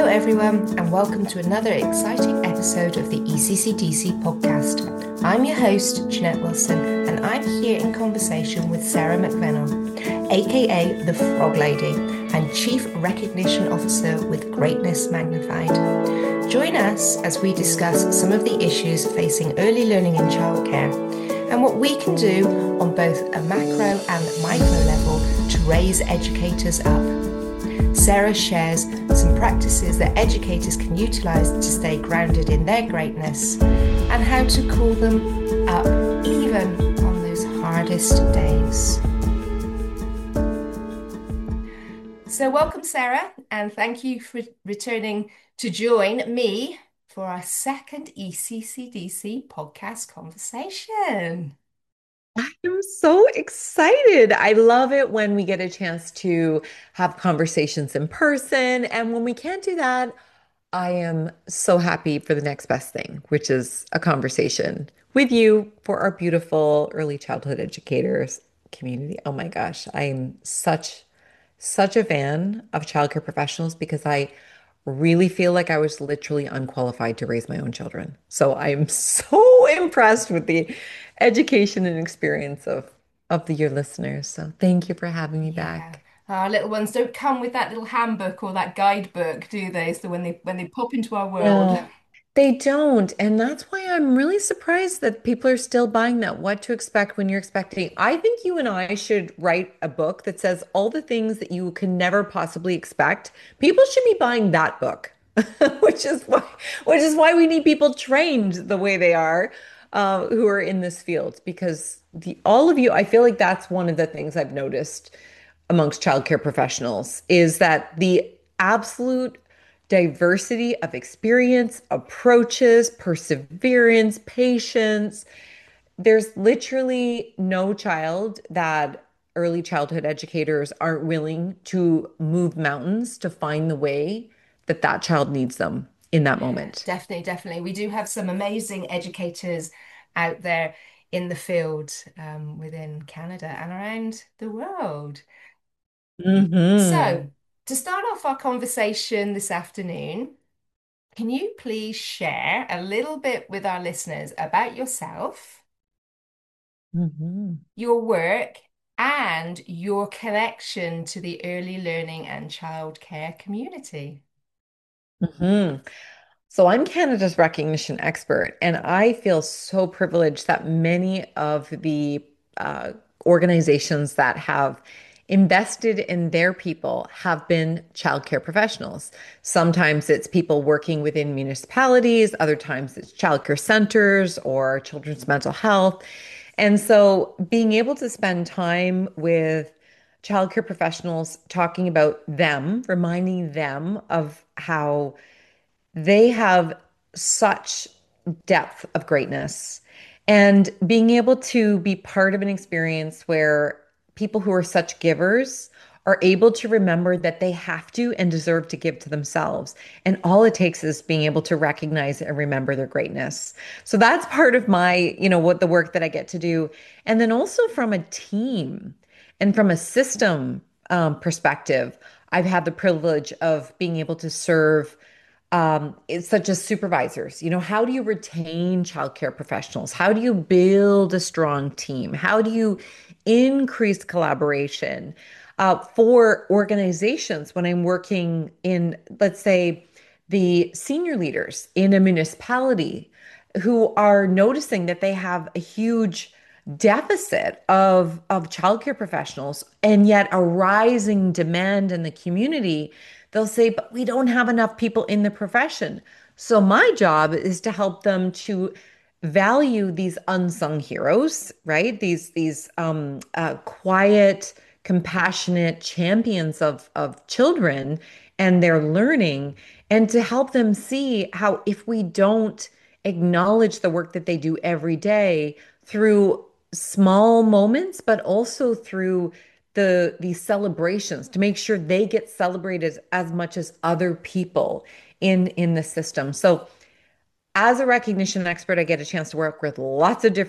everyone, and welcome to another exciting episode of the ECCDC podcast. I'm your host, Jeanette Wilson, and I'm here in conversation with Sarah McVennell, aka the Frog Lady and Chief Recognition Officer with Greatness Magnified. Join us as we discuss some of the issues facing early learning in childcare and what we can do on both a macro and micro level to raise educators up. Sarah shares some practices that educators can utilise to stay grounded in their greatness and how to call them up even on those hardest days. So welcome, Sarah, and thank you for returning to join me for our second ECCDC podcast conversation. I'm so excited. I love it when we get a chance to have conversations in person. And when we can't do that, I am so happy for the next best thing, which is a conversation with you for our beautiful early childhood educators community. Oh my gosh, I am such a fan of childcare professionals because I really feel like I was literally unqualified to raise my own children. So I'm so impressed with the education and experience your listeners. So thank you for having me Yeah. back. Our little ones don't come with that little handbook or that guidebook, do they? So when they pop into our world. No, they don't. And that's why I'm really surprised that people are still buying that. What to expect when you're expecting. I think you and I should write a book that says all the things that you can never possibly expect. People should be buying that book, which is why we need people trained the way they are, who are in this field. Because all of you, I feel like that's one of the things I've noticed amongst childcare professionals is that the absolute diversity of experience, approaches, perseverance, patience. There's literally no child that early childhood educators aren't willing to move mountains to find the way that that child needs them in that Yeah, moment. definitely, definitely. We do have some amazing educators out there in the field within Canada and around the world. Hmm. So, to start off our conversation this afternoon, can you please share a little bit with our listeners about yourself, Hmm. your work, and your connection to the early learning and childcare community? Hmm. So I'm Canada's recognition expert, and I feel so privileged that many of the organizations that have invested in their people have been childcare professionals. Sometimes it's people working within municipalities, other times it's childcare centers or children's mental health. And so being able to spend time with childcare professionals, talking about them, reminding them of how they have such depth of greatness and being able to be part of an experience where people who are such givers are able to remember that they have to and deserve to give to themselves. And all it takes is being able to recognize and remember their greatness. So that's part of my, what the work that I get to do. And then also from a team and from a system perspective, I've had the privilege of being able to serve it's such as supervisors. How do you retain childcare professionals? How do you build a strong team? How do you increase collaboration for organizations when I'm working in, let's say, the senior leaders in a municipality who are noticing that they have a huge deficit of childcare professionals and yet a rising demand in the community. They'll say, but we don't have enough people in the profession. So my job is to help them to value these unsung heroes, right? These quiet, compassionate champions of children and their learning, and to help them see how if we don't acknowledge the work that they do every day through small moments, but also through these celebrations to make sure they get celebrated as much as other people in the system. So as a recognition expert, I get a chance to work with lots of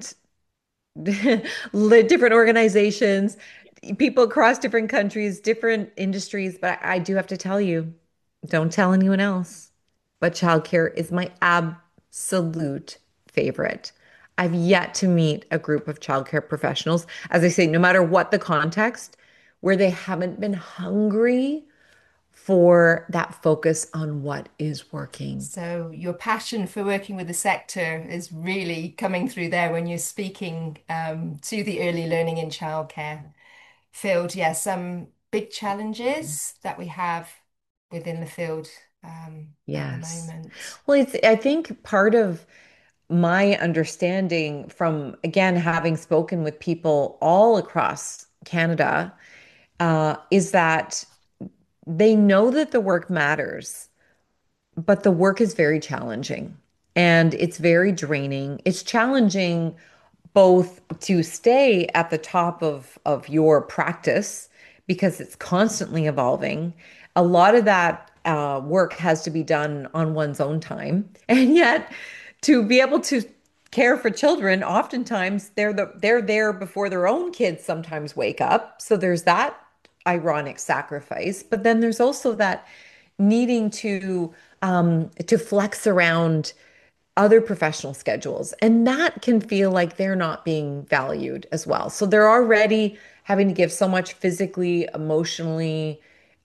different organizations, people across different countries, different industries. But I do have to tell you, Don't tell anyone else. But childcare is my absolute favorite. I've yet to meet a group of childcare professionals, as I say, no matter what the context, where they haven't been hungry for that focus on what is working. So your passion for working with the sector is really coming through there when you're speaking to the early learning in childcare field. Yes, some big challenges that we have within the field at the Yes. moment. Well, I think part of my understanding from, again, having spoken with people all across Canada, is that they know that the work matters, but the work is very challenging and it's very draining. It's challenging both to stay at the top of your practice because it's constantly evolving. A lot of that work has to be done on one's own time, and yet to be able to care for children, oftentimes they're there before their own kids sometimes wake up. So there's that ironic sacrifice, but then there's also that needing to flex around other professional schedules. And that can feel like they're not being valued as well. So they're already having to give so much physically, emotionally,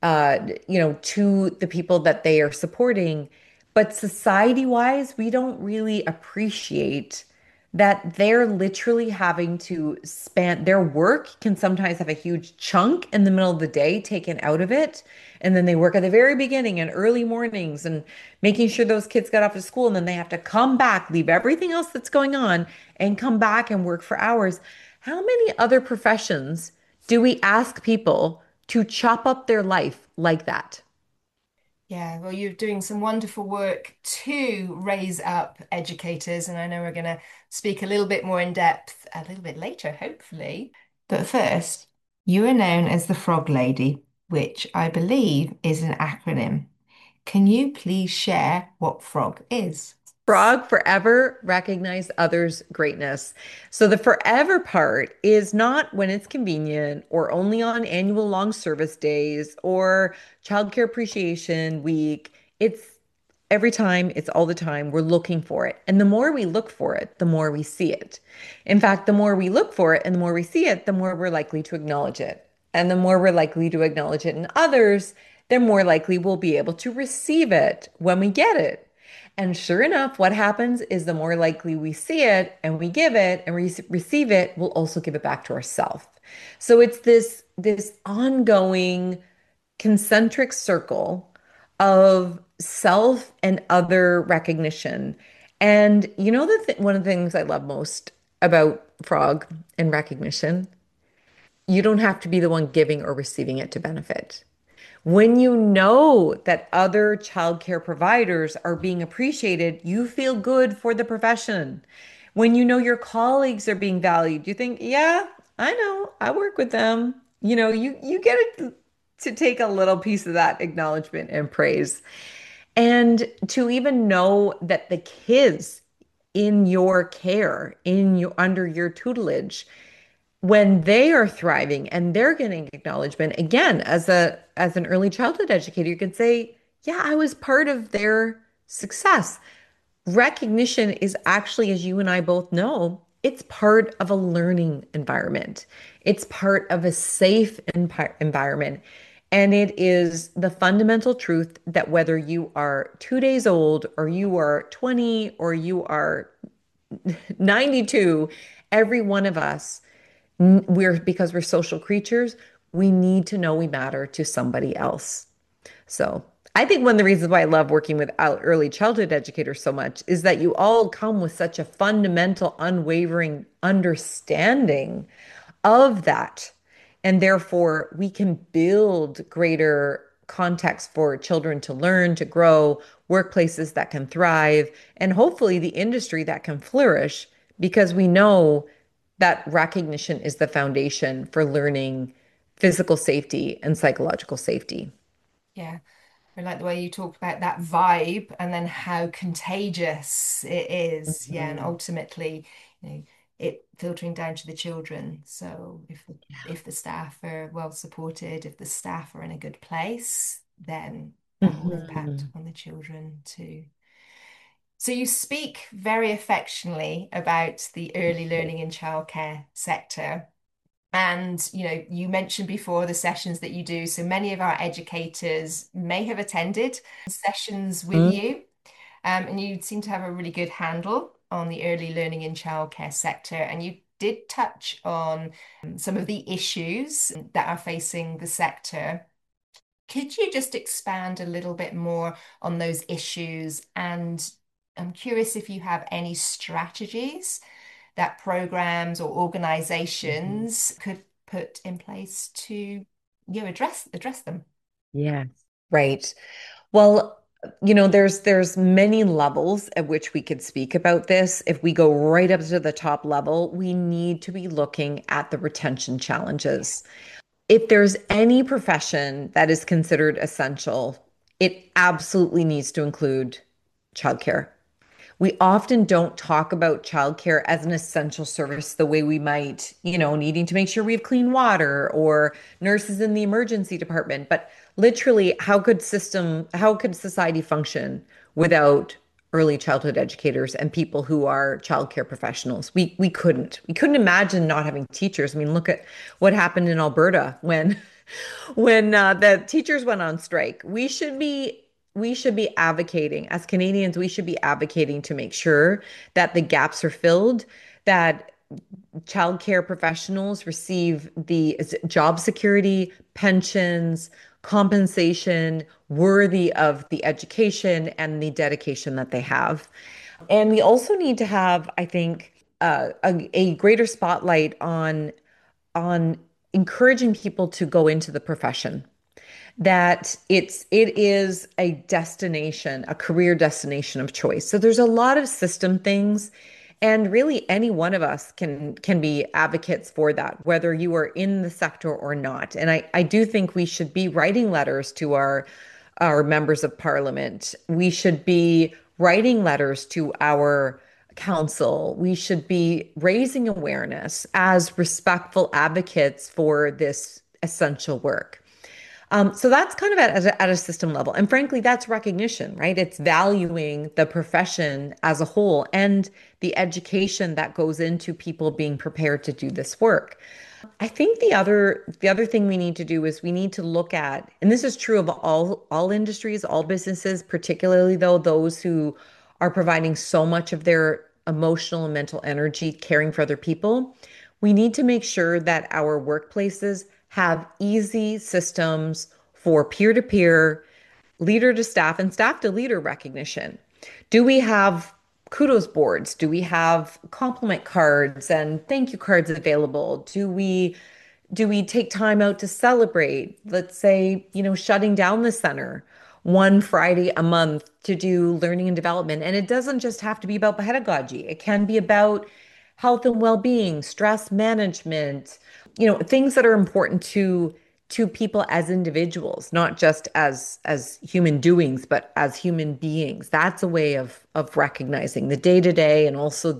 to the people that they are supporting. But society-wise, we don't really appreciate that they're literally having to span their work can sometimes have a huge chunk in the middle of the day taken out of it. And then they work at the very beginning and early mornings and making sure those kids get off to school. And then they have to come back, leave everything else that's going on, and come back and work for hours. How many other professions do we ask people to chop up their life like that? Yeah, well, you're doing some wonderful work to raise up educators, and I know we're going to speak a little bit more in depth a little bit later, hopefully. But first, you are known as the Frog Lady, which I believe is an acronym. Can you please share what frog is? Frog, forever, recognize others' greatness. So the forever part is not when it's convenient or only on annual long service days or childcare appreciation week. It's every time, it's all the time. We're looking for it. And the more we look for it, the more we see it. In fact, the more we look for it and the more we see it, the more we're likely to acknowledge it. And the more we're likely to acknowledge it in others, the more likely we'll be able to receive it when we get it. And sure enough, what happens is the more likely we see it and we give it and receive it, we'll also give it back to ourselves. So it's this ongoing concentric circle of self and other recognition. And you know one of the things I love most about Frog and recognition, you don't have to be the one giving or receiving it to benefit. When you know that other childcare providers are being appreciated, you feel good for the profession. When you know your colleagues are being valued, you think, yeah, I know, I work with them. You get to take a little piece of that acknowledgement and praise. And to even know that the kids in your care, in your under your tutelage, when they are thriving and they're getting acknowledgement, again, as an early childhood educator, you can say, yeah, I was part of their success. Recognition is actually, as you and I both know, it's part of a learning environment. It's part of a safe environment. And it is the fundamental truth that whether you are 2 days old or you are 20 or you are 92, every one of us, because we're social creatures, we need to know we matter to somebody else. So I think one of the reasons why I love working with early childhood educators so much is that you all come with such a fundamental, unwavering understanding of that. And therefore, we can build greater context for children to learn, to grow, workplaces that can thrive, and hopefully the industry that can flourish because we know that recognition is the foundation for learning physical safety and psychological safety. Yeah. I like the way you talk about that vibe and then how contagious it is. Yeah, and Mhm. ultimately, it filtering down to the children. So if the staff are well supported, if the staff are in a good place, then that will impact Mhm. on the children too. So you speak very affectionately about the early learning and childcare sector. And, you mentioned before the sessions that you do. So many of our educators may have attended sessions with Mhm. you, and you seem to have a really good handle on the early learning and childcare sector. And you did touch on some of the issues that are facing the sector. Could you just expand a little bit more on those issues? And I'm curious if you have any strategies that programs or Mhm. organizations could put in place to, address them. Yes. Right. Well, there's many levels at which we could speak about this. If we go right up to the top level, we need to be looking at the retention Yeah. challenges. If there's any profession that is considered essential, it absolutely needs to include childcare. We often don't talk about childcare as an essential service the way we might, needing to make sure we have clean water or nurses in the emergency department. But literally, how could society function without early childhood educators and people who are childcare professionals? We couldn't. We couldn't imagine not having teachers. I mean, look at what happened in Alberta when the teachers went on strike. We should be advocating as Canadians, we should be advocating to make sure that the gaps are filled, that childcare professionals receive the job security, pensions, compensation worthy of the education and the dedication that they have. And we also need to have, I think, a greater spotlight on encouraging people to go into the profession, that it is a destination, a career destination of choice. So there's a lot of system things, and really any one of us can be advocates for that, whether you are in the sector or not. And I do think we should be writing letters to our members of parliament. We should be writing letters to our council. We should be raising awareness as respectful advocates for this essential work. So that's kind of at a system level. And frankly, that's recognition, right? It's valuing the profession as a whole and the education that goes into people being prepared to do this work. I think the other thing we need to do is we need to look at, and this is true of all industries, all businesses, particularly though those who are providing so much of their emotional and mental energy caring for other people. We need to make sure that our workplaces have easy systems for peer-to-peer, leader to staff, and staff to leader recognition. Do we have kudos boards? Do we have compliment cards and thank you cards available? Do we take time out to celebrate? Let's say, shutting down the center one Friday a month to do learning and development. And it doesn't just have to be about pedagogy. It can be about health and well-being, stress management, things that are important to people as individuals, not just as human doings, but as human beings. That's a way of recognizing the day-to-day and also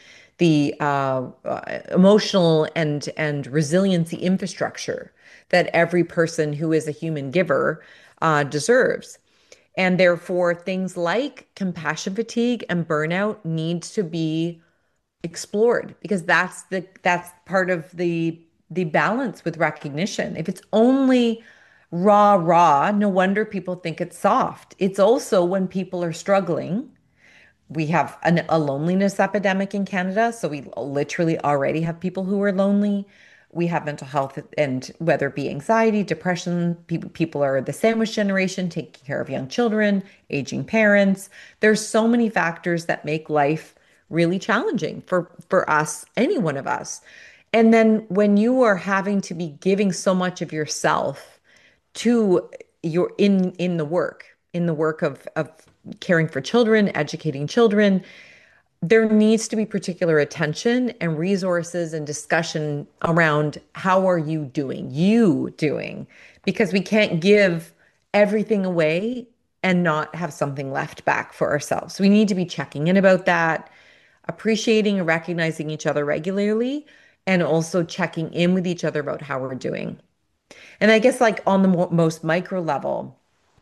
the emotional and resiliency infrastructure that every person who is a human giver deserves. And therefore, things like compassion fatigue and burnout need to be explored because that's part of the balance with recognition. If it's only raw, no wonder people think it's soft. It's also when people are struggling. We have a loneliness epidemic in Canada, so we literally already have people who are lonely. We have mental health, and whether it be anxiety, depression, people are the sandwich generation, taking care of young children, aging parents. There's so many factors that make life really challenging for us, any one of us. And then when you are having to be giving so much of yourself to your in the work of caring for children, educating children, there needs to be particular attention and resources and discussion around how are you doing, because we can't give everything away and not have something left back for ourselves. We need to be checking in about that, appreciating and recognizing each other regularly, and also checking in with each other about how we're doing. And I guess like on the most micro level,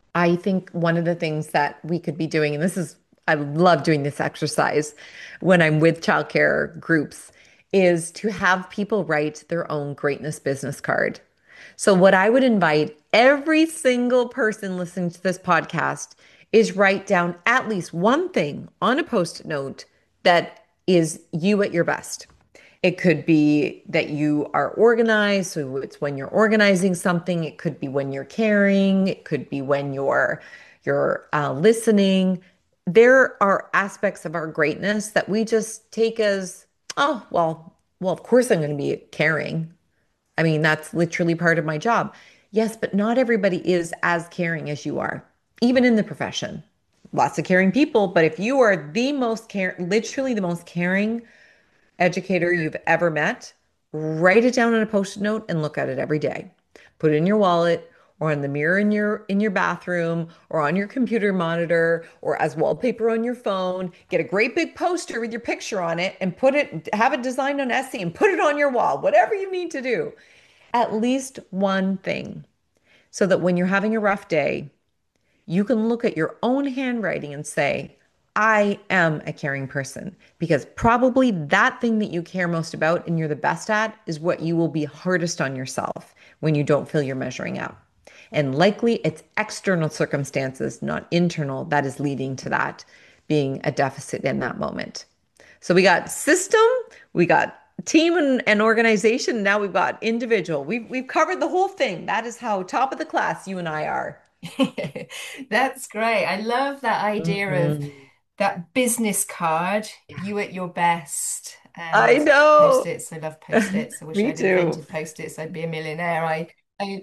I think one of the things that we could be doing, and this is, I love doing this exercise when I'm with childcare groups, is to have people write their own greatness business card. So, what I would invite every single person listening to this podcast is write down at least one thing on a post-it note that is you at your best. It could be that you are organized. So it's when you're organizing something. It could be when you're caring. It could be when you're listening. There are aspects of our greatness that we just take as, oh, well, of course I'm going to be caring. I mean, that's literally part of my job. Yes, but not everybody is as caring as you are, even in the profession. Lots of caring people, but if you are the most care, literally the most caring educator you've ever met, write it down on a post-it note and look at it every day. Put it in your wallet or on the mirror in your bathroom or on your computer monitor or as wallpaper on your phone. Get a great big poster with your picture on it and have it designed on Etsy and put it on your wall. Whatever you need to do. At least one thing so that when you're having a rough day, you can look at your own handwriting and say, I am a caring person, because probably that thing that you care most about and you're the best at is what you will be hardest on yourself when you don't feel you're measuring up. And likely it's external circumstances, not internal, that is leading to that being a deficit in that moment. So we got system, we got team and organization. Now we've got individual. We've covered the whole thing. That is how top of the class you and I are. That's great. I love that idea of Mhm. that business card, Yeah. you at your best, I and know. post-its. I love post-its. I wish Me I'd too. invented post-its. I'd be a millionaire. I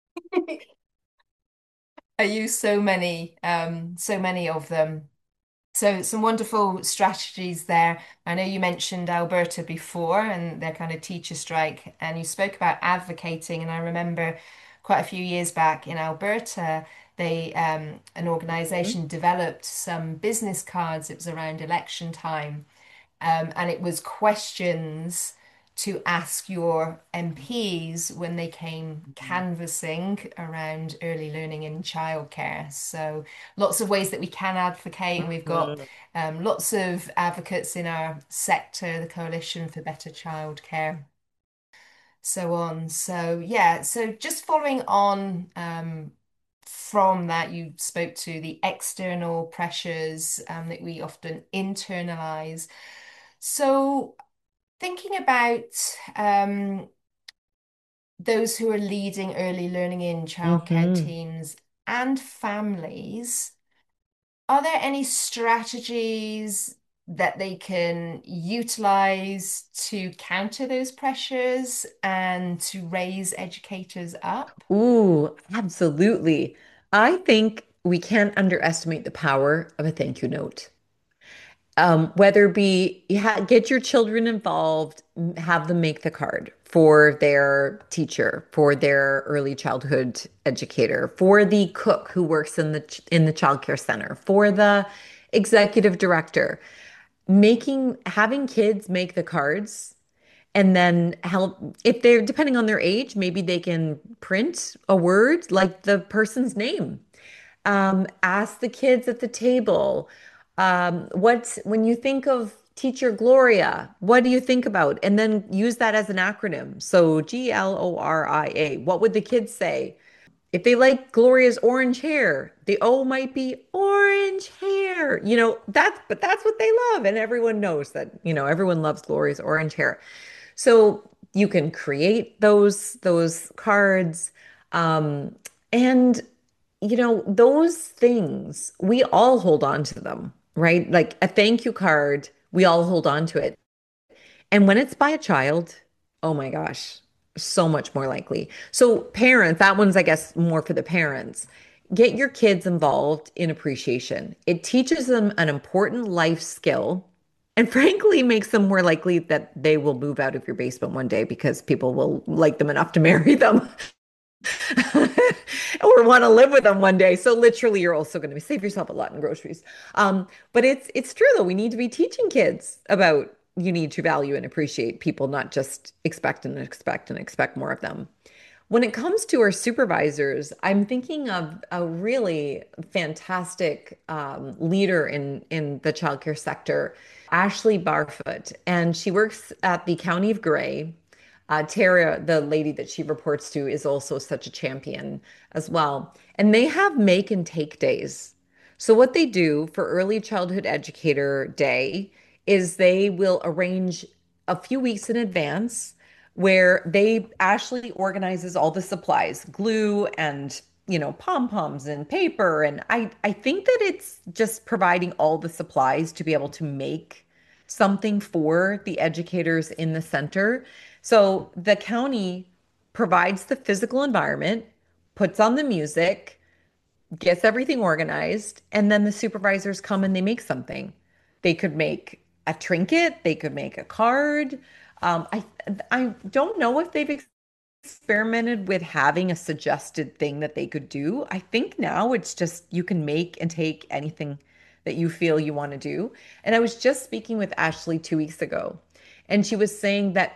I use so many of them. So some wonderful strategies there. I know you mentioned Alberta before and their kind of teacher strike, and you spoke about advocating. And I remember quite a few years back in Alberta, an Mhm. organization developed some business cards. It was around election time, and it was questions to ask your MPs when they came canvassing around early learning and childcare. So lots of ways that we can advocate, and we've got Mhm. lots of advocates in our sector, the Coalition for Better Childcare, so on. So yeah, so just following on from that, you spoke to the external pressures that we often internalize. So, thinking about those who are leading early learning in childcare Mhm. teams and families, are there any strategies that they can utilize to counter those pressures and to raise educators up? Ooh, absolutely. I think we can't underestimate the power of a thank you note. Whether it be get your children involved, have them make the card for their teacher, for their early childhood educator, for the cook who works in the childcare center, for the executive director, making having kids make the cards and then help if they're depending on their age, maybe they can print a word like the person's name. Ask the kids at the table, when you think of Teacher Gloria, what do you think about? And then use that as an acronym. So Gloria, what would the kids say? If they like Gloria's orange hair, the O might be orange hair. But that's what they love. And everyone knows that, everyone loves Gloria's orange hair. So you can create those cards. Um, and those things, we all hold on to them, right? Like a thank you card, we all hold on to it. And when it's by a child, oh my gosh, so much more likely. So, parents, that one's, I guess, more for the parents. Get your kids involved in appreciation. It teaches them an important life skill and frankly makes them more likely that they will move out of your basement one day because people will like them enough to marry them. Or want to live with them one day. So literally, you're also going to save yourself a lot in groceries. But it's true though. We need to be teaching kids about you need to value and appreciate people, not just expect and expect and expect more of them. When it comes to our supervisors, I'm thinking of a really fantastic leader in the childcare sector, Ashley Barfoot, and she works at the County of Grey. Tara, the lady that she reports to, is also such a champion as well. And they have make and take days. So what they do for Early Childhood Educator Day is they will arrange a few weeks in advance where they Ashley organizes all the supplies, glue and pom-poms and paper. And I think that it's just providing all the supplies to be able to make something for the educators in the center. So the county provides the physical environment, puts on the music, gets everything organized, and then the supervisors come and they make something. They could make a trinket, they could make a card. I don't know if they've experimented with having a suggested thing that they could do. I think now it's just you can make and take anything that you feel you want to do. And I was just speaking with Ashley 2 weeks ago, and she was saying that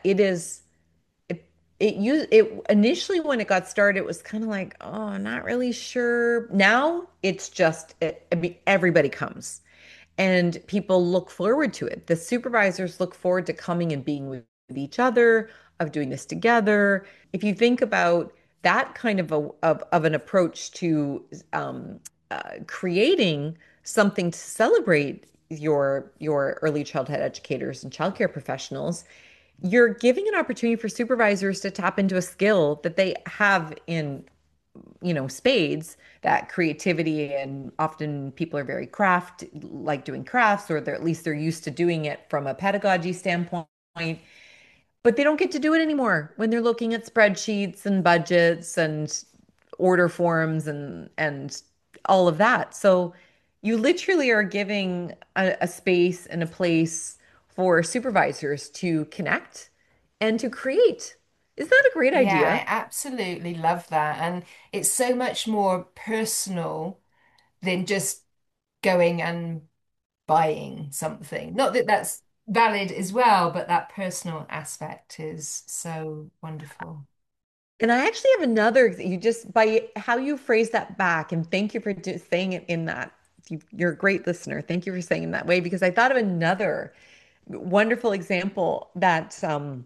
it initially when it got started, it was kind of like, oh, not really sure. Now it's just I mean, everybody comes and people look forward to it. The supervisors look forward to coming and being with each other, of doing this together. If you think about that kind of an approach to creating something to celebrate your early childhood educators and childcare professionals, you're giving an opportunity for supervisors to tap into a skill that they have in, spades, that creativity. And often people are very like doing crafts, or at least they're used to doing it from a pedagogy standpoint, but they don't get to do it anymore when they're looking at spreadsheets and budgets and order forms and all of that. So you literally are giving a space and a place for supervisors to connect and to create. Is that a great Yeah, idea? I absolutely love that. And it's so much more personal than just going and buying something. Not that that's valid as well, but that personal aspect is so wonderful. And I actually have another, you just by how you phrase that back, and thank you for saying it in that. You're a great listener. Thank you for saying it that way because I thought of another wonderful example that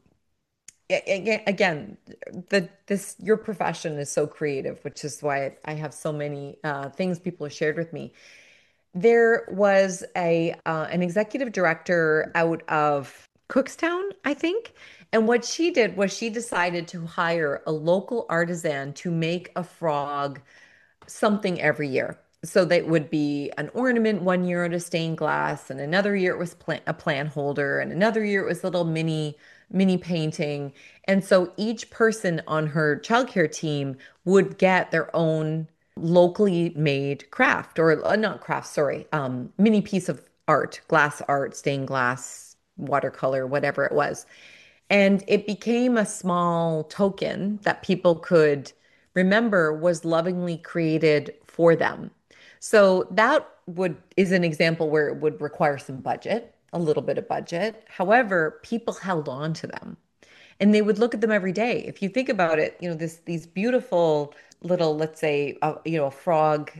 again, this your profession is so creative, which is why I have so many things people have shared with me. There was a an executive director out of Cookstown, I think. And what she did was she decided to hire a local artisan to make a frog something every year. So that would be an ornament one year out of stained glass, and another year it was a plant holder, and another year it was a little mini painting. And so each person on her childcare team would get their own locally made craft, or not craft, sorry, mini piece of art, glass art, stained glass, watercolor, whatever it was. And it became a small token that people could remember was lovingly created for them. So that would is an example where it would require some budget, a little bit of budget. However, people held on to them and they would look at them every day. If you think about it, these beautiful little, let's say, a frog.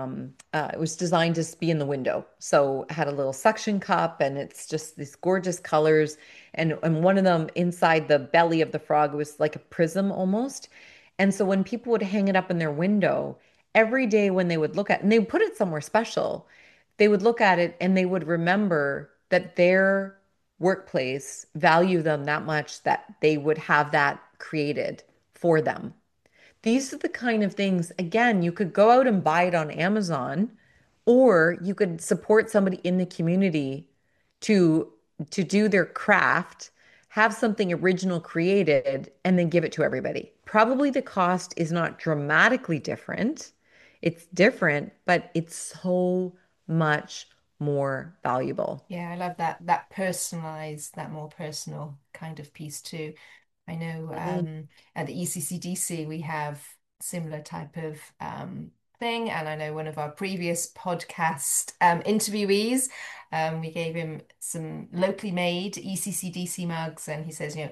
It was designed to be in the window, so it had a little suction cup, and it's just these gorgeous colors. And one of them inside the belly of the frog was like a prism almost. And so when people would hang it up in their window every day, when they would look at, and they would put it somewhere special, they would look at it and they would remember that their workplace value them that much that they would have that created for them. These are the kind of things, again, you could go out and buy it on Amazon, or you could support somebody in the community to to do their craft, have something original created, and then give it to everybody. Probably the cost is not dramatically different. It's different, but it's so much more valuable. Yeah, I love that personalized, that more personal kind of piece too. I know Mhm. at the ECCDC we have similar type of thing, and I know one of our previous podcast interviewees, we gave him some locally made ECCDC mugs, and he says,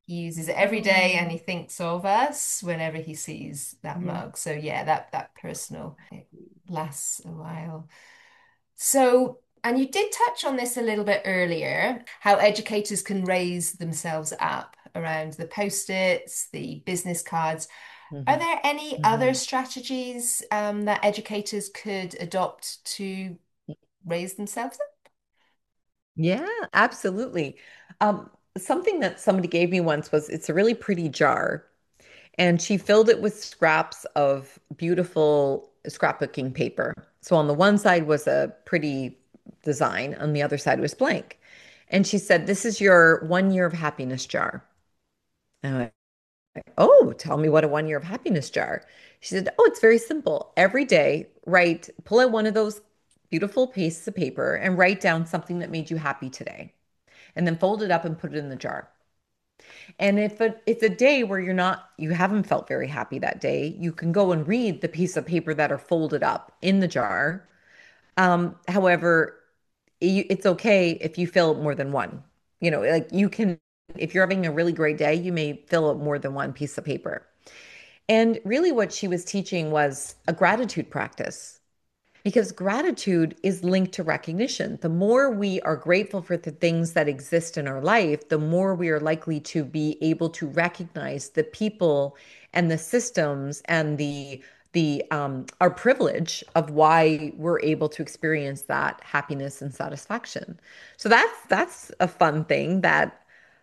he uses it every day and he thinks of us whenever he sees that Yeah. mug. So yeah, that personal it lasts a while. So, and you did touch on this a little bit earlier, how educators can raise themselves up around the post-its, the business cards. Are Mhm. there any other Mhm. strategies that educators could adopt to raise themselves up? Yeah, absolutely. Something that somebody gave me once was it's a really pretty jar, and she filled it with scraps of beautiful scrapbooking paper. So on the one side was a pretty design, on the other side was blank. And she said, "This is your 1 year of happiness jar." And I went, "Oh, tell me what a 1 year of happiness jar." She said, "Oh, it's very simple. Every day, pull out one of those beautiful pieces of paper and write down something that made you happy today, and then fold it up and put it in the jar. And if it's a day where you haven't felt very happy that day, you can go and read the piece of paper that are folded up in the jar. However, it's okay if you fill more than one. Like you can, if you're having a really great day, you may fill up more than one piece of paper." And really, what she was teaching was a gratitude practice. Because gratitude is linked to recognition. The more we are grateful for the things that exist in our life, the more we are likely to be able to recognize the people and the systems and the our privilege of why we're able to experience that happiness and satisfaction. So that's a fun thing that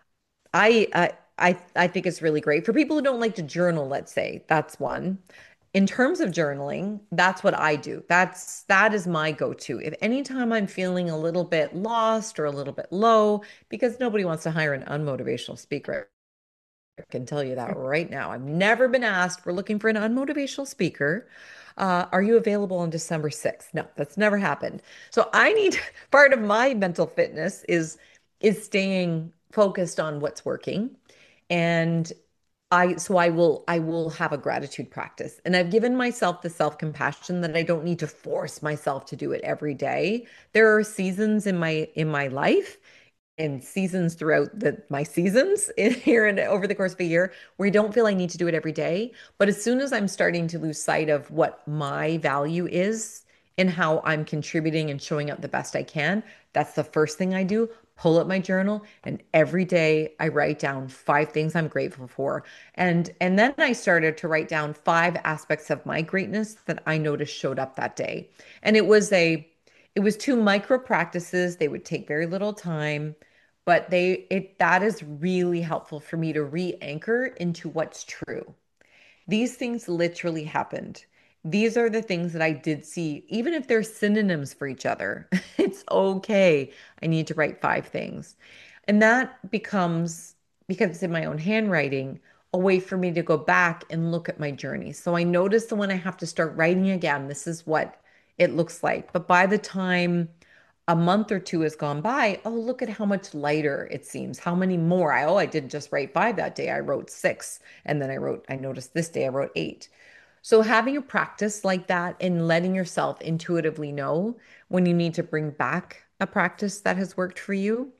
I think it's really great for people who don't like to journal, let's say. That's one. In terms of journaling, that's what I do. That is my go-to. If anytime I'm feeling a little bit lost or a little bit low, because nobody wants to hire an unmotivational speaker. I can tell you that right now. I've never been asked, "We're looking for an unmotivational speaker. Are you available on December 6th?" No, that's never happened. So I need part of my mental fitness is staying focused on what's working. And I will have a gratitude practice. And I've given myself the self-compassion that I don't need to force myself to do it every day. There are seasons in my life and seasons throughout my seasons here and over the course of a year where you don't feel I need to do it every day. But as soon as I'm starting to lose sight of what my value is and how I'm contributing and showing up the best I can, that's the first thing I do. Pull up my journal, and every day I write down 5 things I'm grateful for. And then I started to write down 5 aspects of my greatness that I noticed showed up that day. And it was 2 micro practices. They would take very little time, but that is really helpful for me to re-anchor into what's true. These things literally happened. These are the things that I did see, even if they're synonyms for each other. It's okay. I need to write 5 things. And that becomes, because it's in my own handwriting, a way for me to go back and look at my journey. So I notice that when I have to start writing again, this is what it looks like. But by the time a month or two has gone by, oh, look at how much lighter it seems. How many more? I didn't just write 5 that day. I wrote 6. And then I noticed this day I wrote 8. So having a practice like that and letting yourself intuitively know when you need to bring back a practice that has worked for you.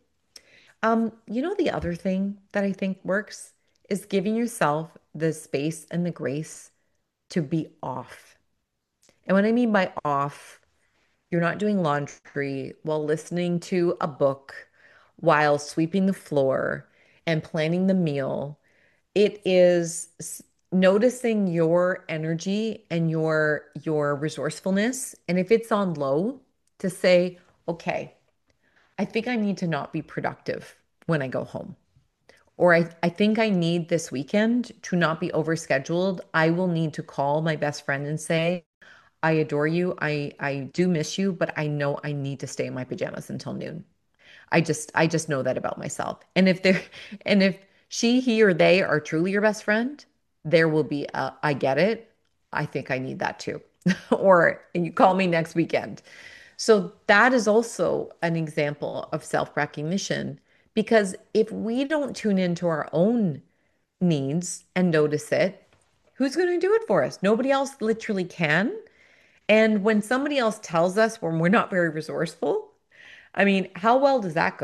The other thing that I think works is giving yourself the space and the grace to be off. And what I mean by off, you're not doing laundry while listening to a book, while sweeping the floor and planning the meal. It is noticing your energy and your resourcefulness. And if it's on low, to say, "Okay, I think I need to not be productive when I go home." Or I think I need this weekend to not be overscheduled. I will need to call my best friend and say, "I adore you. I do miss you, but I know I need to stay in my pajamas until noon." I just know that about myself. And if he or they are truly your best friend, there will be a, "I get it. I think I need that too." Or you call me next weekend. So that is also an example of self-recognition, because if we don't tune into our own needs and notice it, who's going to do it for us? Nobody else literally can. And when somebody else tells us when we're not very resourceful, I mean, how well does that go?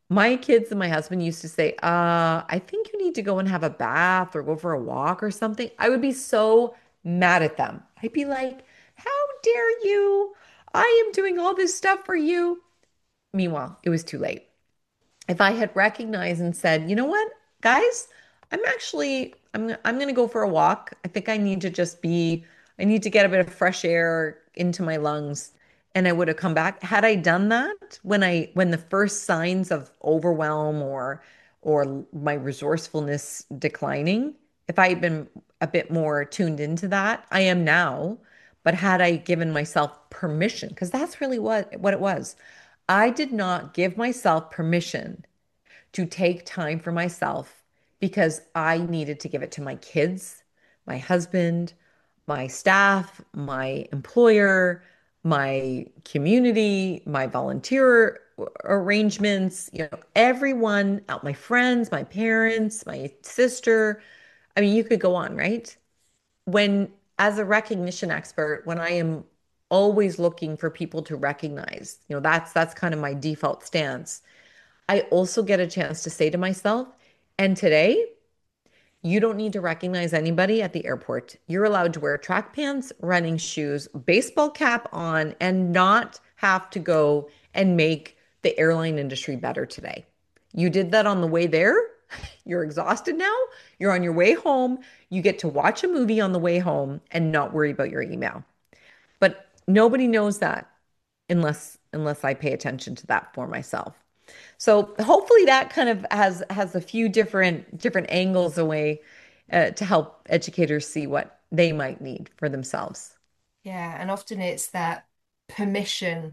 My kids and my husband used to say, I think you need to go and have a bath or go for a walk or something. I would be so mad at them. I'd be like, how dare you? I am doing all this stuff for you. Meanwhile, it was too late. If I had recognized and said, you know what, guys, I'm going to go for a walk. I think I need to get a bit of fresh air into my lungs. And I would have come back. Had I done that when the first signs of overwhelm or my resourcefulness declining, if I had been a bit more tuned into that, I am now. But had I given myself permission, because that's really what it was. I did not give myself permission to take time for myself because I needed to give it to my kids, my husband, my staff, my employer, my community, my volunteer arrangements, everyone, my friends, my parents, my sister. I mean, you could go on, right? When, as a recognition expert, when I am always looking for people to recognize, that's kind of my default stance. I also get a chance to say to myself, and today, you don't need to recognize anybody at the airport. You're allowed to wear track pants, running shoes, baseball cap on, and not have to go and make the airline industry better today. You did that on the way there. You're exhausted now. You're on your way home. You get to watch a movie on the way home and not worry about your email. But nobody knows that unless I pay attention to that for myself. So hopefully that kind of has a few different angles away to help educators see what they might need for themselves. Yeah, and often it's that permission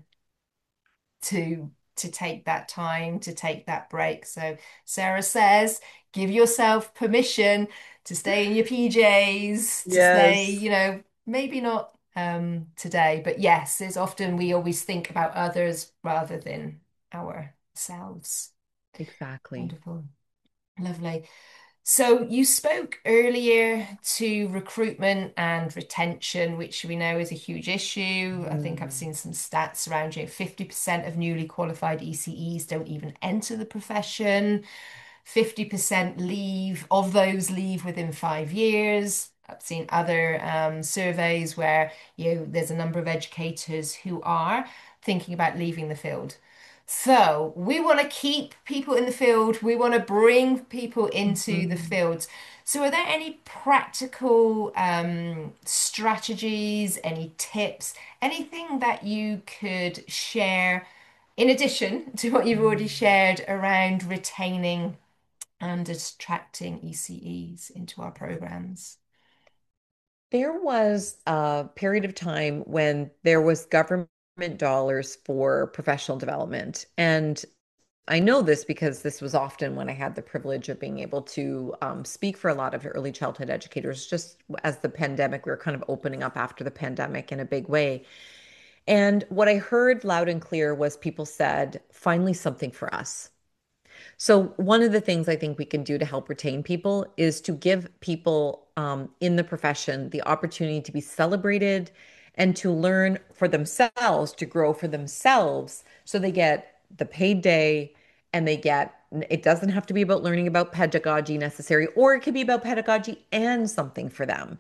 to take that time, to take that break. So Sarah says, give yourself permission to stay in your PJs, to stay, Yes, maybe not today, but yes, it's often we always think about others rather than ourselves. exactly. Wonderful. Lovely. So you spoke earlier to recruitment and retention, which we know is a huge issue. I think I've Mm. seen some stats around, 50% of newly qualified ECEs don't even enter the profession. 50% leave, of those leave within 5 years. I've seen other surveys where, there's a number of educators who are thinking about leaving the field. So we want to keep people in the field. We want to bring people into the Mhm. field. So are there any practical strategies, any tips, anything that you could share in addition to what you've already Mm. shared around retaining and attracting ECEs into our programs? There was a period of time when there was government dollars for professional development. And I know this because this was often when I had the privilege of being able to speak for a lot of early childhood educators, just as the pandemic, we were kind of opening up after the pandemic in a big way. And what I heard loud and clear was people said, finally something for us. So, one of the things I think we can do to help retain people is to give people in the profession the opportunity to be celebrated and to learn for themselves, to grow for themselves. So they get the paid day and it doesn't have to be about learning about pedagogy necessary, or it could be about pedagogy and something for them.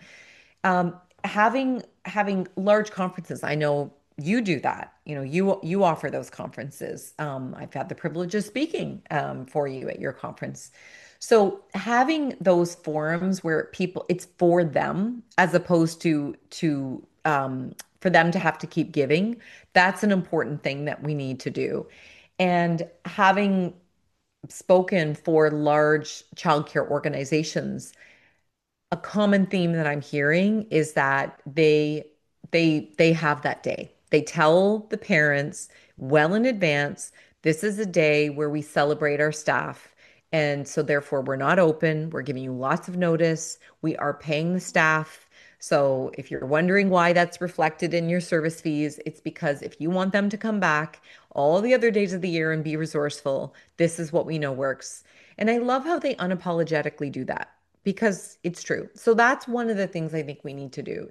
Having large conferences, I know you do that. You offer those conferences. I've had the privilege of speaking for you at your conference. So having those forums where it's for them as opposed to for them to have to keep giving, that's an important thing that we need to do. And having spoken for large childcare organizations, a common theme that I'm hearing is that they have that day. They tell the parents well in advance, this is a day where we celebrate our staff. And so therefore we're not open. We're giving you lots of notice. We are paying the staff. So if you're wondering why that's reflected in your service fees, it's because if you want them to come back all the other days of the year and be resourceful, this is what we know works. And I love how they unapologetically do that because it's true. So that's one of the things I think we need to do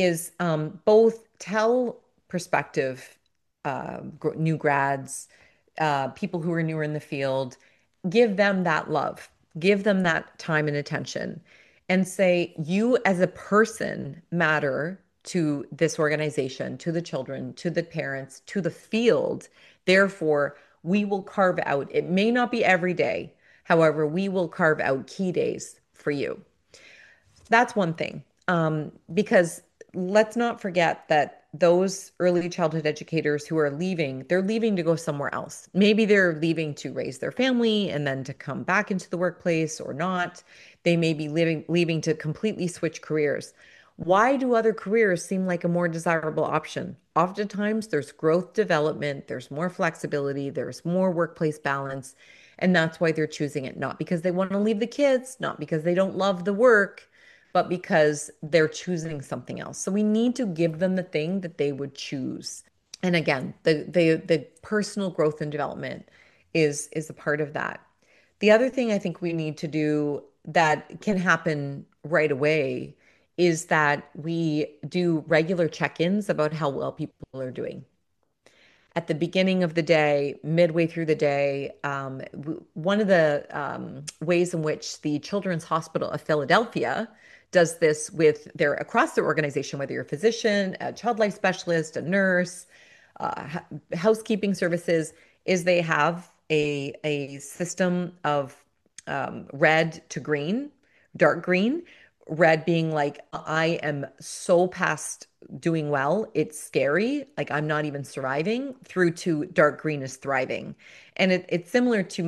is both tell prospective new grads people who are newer in the field, give them that love, give them that time and attention, and say, you as a person matter to this organization, to the children, to the parents, to the field. Therefore, we will carve out, it may not be every day. However, we will carve out key days for you. That's one thing. Because let's not forget that those early childhood educators who are leaving, they're leaving to go somewhere else. Maybe they're leaving to raise their family and then to come back into the workplace or not. They may be leaving to completely switch careers. Why do other careers seem like a more desirable option? Oftentimes, there's growth development, there's more flexibility, there's more workplace balance, and that's why they're choosing it. Not because they want to leave the kids, not because they don't love the work, but because they're choosing something else. So we need to give them the thing that they would choose. And again, the personal growth and development is a part of that. The other thing I think we need to do that can happen right away is that we do regular check-ins about how well people are doing at the beginning of the day, midway through the day. One of the ways in which the Children's Hospital of Philadelphia does this with their across their organization, whether you're a physician, a child life specialist, a nurse, housekeeping services, is they have a system of red to green, dark green, red being like, I am so past doing well, it's scary, like I'm not even surviving, through to dark green is thriving. And it's similar to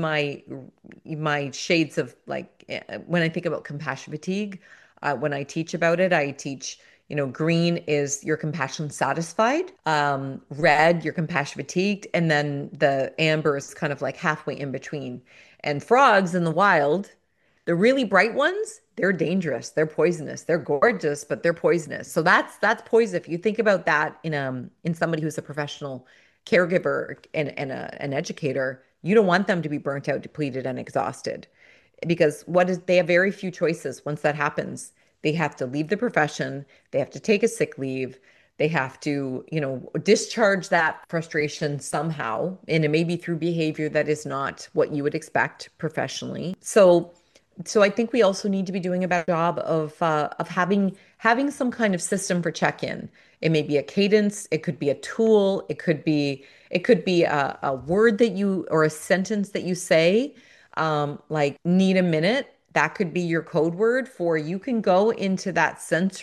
my shades of like when I think about compassion fatigue, when I teach about it, I teach, green is your compassion satisfied, red, you're compassion fatigued, and then the amber is kind of like halfway in between. And frogs in the wild, the really bright ones, they're dangerous. They're poisonous. They're gorgeous, but they're poisonous. So that's poison. If you think about that in somebody who's a professional caregiver and an educator, you don't want them to be burnt out, depleted, and exhausted. Because they have very few choices once that happens. They have to leave the profession, they have to take a sick leave, they have to, discharge that frustration somehow, and it may be through behavior that is not what you would expect professionally. So I think we also need to be doing a better job of having some kind of system for check-in. It may be a cadence, it could be a tool, it could be a word that you or a sentence that you say, like need a minute. That could be your code word for you can go into that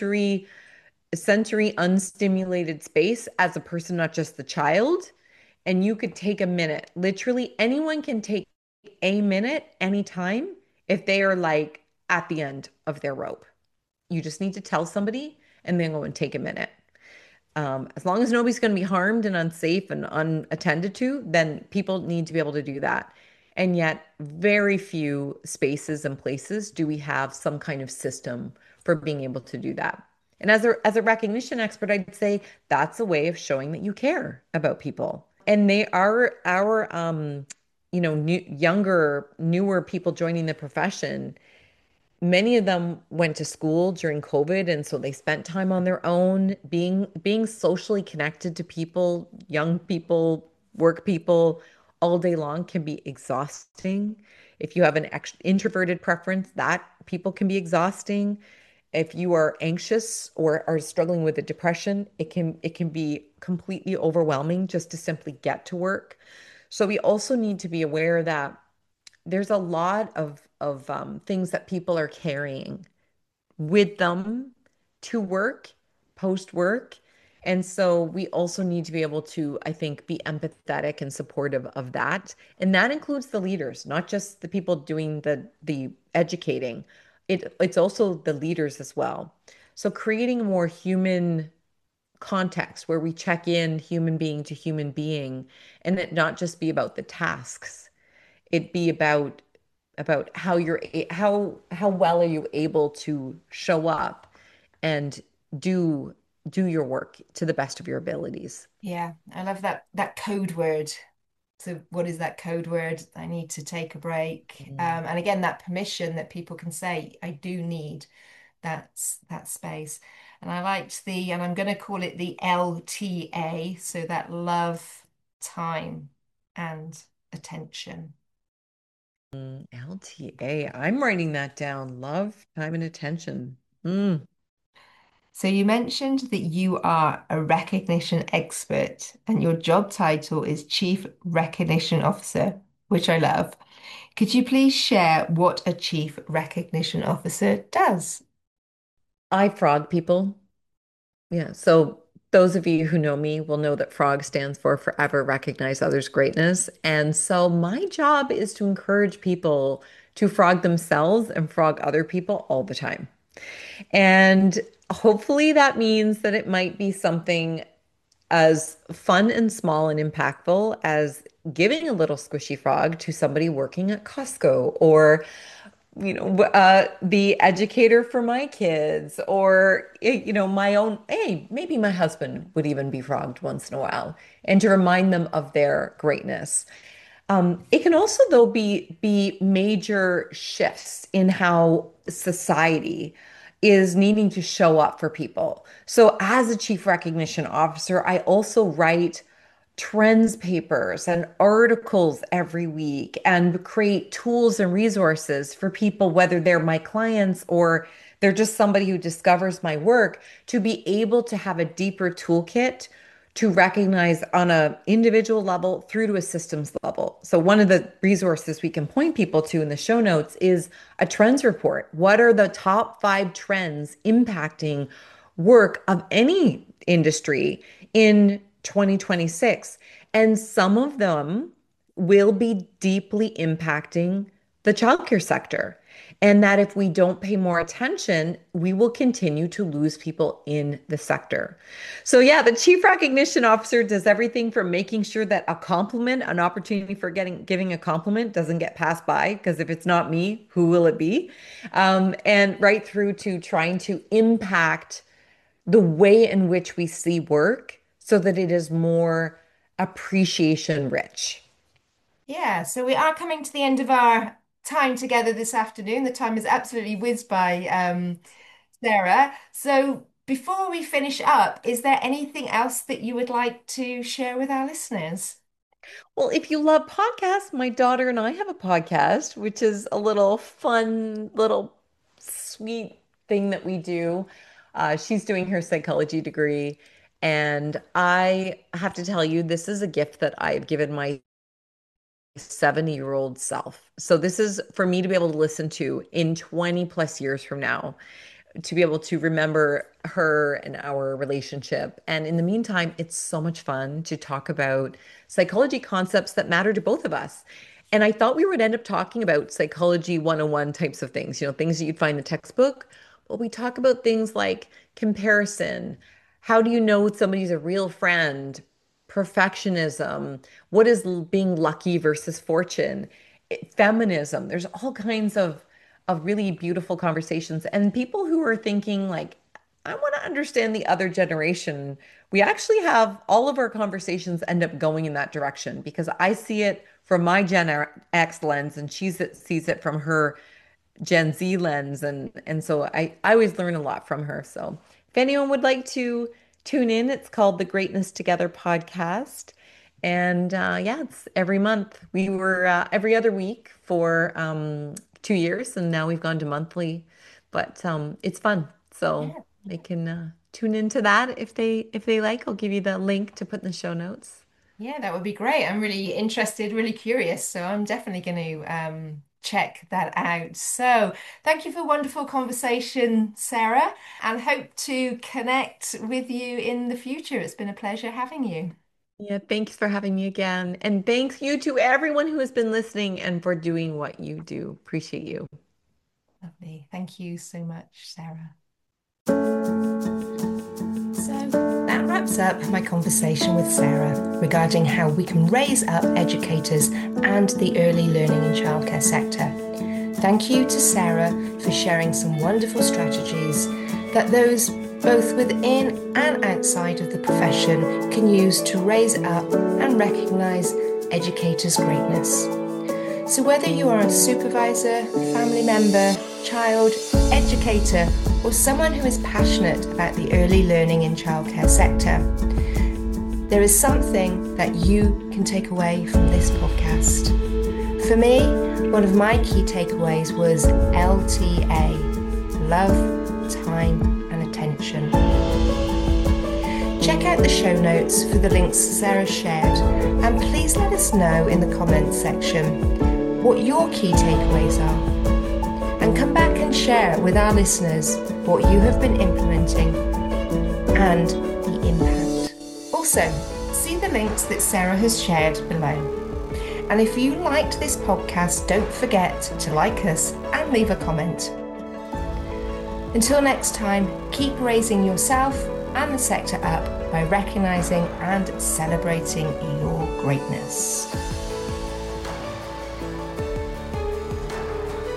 sensory unstimulated space as a person, not just the child, and you could take a minute. Literally, anyone can take a minute anytime if they are like at the end of their rope. You just need to tell somebody and then go and take a minute. As long as nobody's going to be harmed and unsafe and unattended to, then people need to be able to do that. And yet, very few spaces and places do we have some kind of system for being able to do that. And as a recognition expert, I'd say that's a way of showing that you care about people. And they are our younger, newer people joining the profession. Many of them went to school during COVID, and so they spent time on their own, being socially connected to people, young people, work people, all day long can be exhausting. If you have an introverted preference, that people can be exhausting. If you are anxious or are struggling with a depression, it can be completely overwhelming just to simply get to work. So we also need to be aware that there's a lot of things that people are carrying with them to work, post work. And so we also need to be able to, I think, be empathetic and supportive of that. And that includes the leaders, not just the people doing the educating. It's also the leaders as well. So creating a more human context where we check in human being to human being and it not just be about the tasks, it be about how well are you able to show up and do do your work to the best of your abilities. Yeah, I love that code word. So what is that code word? I need to take a break. Mm. And again, that permission that people can say, I do need that space. And I liked and I'm going to call it the LTA, so that love, time, and attention. LTA. I'm writing that down. Love, time, and attention. Mm. So you mentioned that you are a recognition expert and your job title is Chief Recognition Officer, which I love. Could you please share what a Chief Recognition Officer does? I frog people. Yeah. So those of you who know me will know that FROG stands for Forever Recognize Others' Greatness. And so my job is to encourage people to frog themselves and frog other people all the time. And hopefully that means that it might be something as fun and small and impactful as giving a little squishy frog to somebody working at Costco or the educator for my kids or, my own, hey, maybe my husband would even be frogged once in a while and to remind them of their greatness. It can also, though, be major shifts in how society is needing to show up for people. So, as a chief recognition officer, I also write trends papers and articles every week and create tools and resources for people, whether they're my clients or they're just somebody who discovers my work, to be able to have a deeper toolkit to recognize on a individual level through to a systems level. So one of the resources we can point people to in the show notes is a trends report. What are the top 5 trends impacting work of any industry in 2026? And some of them will be deeply impacting the childcare sector. And that if we don't pay more attention, we will continue to lose people in the sector. So, yeah, the chief recognition officer does everything from making sure that a compliment, an opportunity for giving a compliment doesn't get passed by, because if it's not me, who will it be? And right through to trying to impact the way in which we see work so that it is more appreciation rich. Yeah, so we are coming to the end of our time together this afternoon. The time has absolutely whizzed by, Sarah. So before we finish up, is there anything else that you would like to share with our listeners? Well, if you love podcasts, my daughter and I have a podcast, which is a little fun, little sweet thing that we do. She's doing her psychology degree. And I have to tell you, this is a gift that I've given my 70-year-old self. So this is for me to be able to listen to in 20 plus years from now, to be able to remember her and our relationship. And in the meantime, it's so much fun to talk about psychology concepts that matter to both of us. And I thought we would end up talking about psychology 101 types of things, things that you'd find in the textbook. But we talk about things like comparison. How do you know somebody's a real friend? Perfectionism. What is being lucky versus fortune? Feminism. There's all kinds of really beautiful conversations and people who are thinking like, I want to understand the other generation. We actually have all of our conversations end up going in that direction because I see it from my Gen X lens and sees it from her Gen Z lens. And so I always learn a lot from her. So if anyone would like to tune in, it's called the Greatness Together podcast. And yeah, it's every month. We were every other week for 2 years, and now we've gone to monthly. But it's fun, so Yeah. they can tune into that if they like. I'll give you the link to put in the show notes. Yeah, that would be great. I'm really interested, really curious. So I'm definitely going to check that out. So thank you for a wonderful conversation, Sarah, and hope to connect with you in the future. It's been a pleasure having you. Yeah, thanks for having me again, and thanks you to everyone who has been listening and for doing what you do. Appreciate you. Lovely. Thank you so much, Sarah. So that wraps up my conversation with Sarah regarding how we can raise up educators and the early learning in childcare sector. Thank you to Sarah for sharing some wonderful strategies that those both within and outside of the profession can use to raise up and recognise educators' greatness. So whether you are a supervisor, family member, child, educator, or someone who is passionate about the early learning in childcare sector, there is something that you can take away from this podcast. For me, one of my key takeaways was LTA, love, time, and attention. Check out the show notes for the links Sarah shared, and please let us know in the comments section what your key takeaways are. And come back and share with our listeners what you have been implementing and the impact. Also, see the links that Sarah has shared below. And if you liked this podcast, don't forget to like us and leave a comment. Until next time, keep raising yourself and the sector up by recognizing and celebrating your greatness.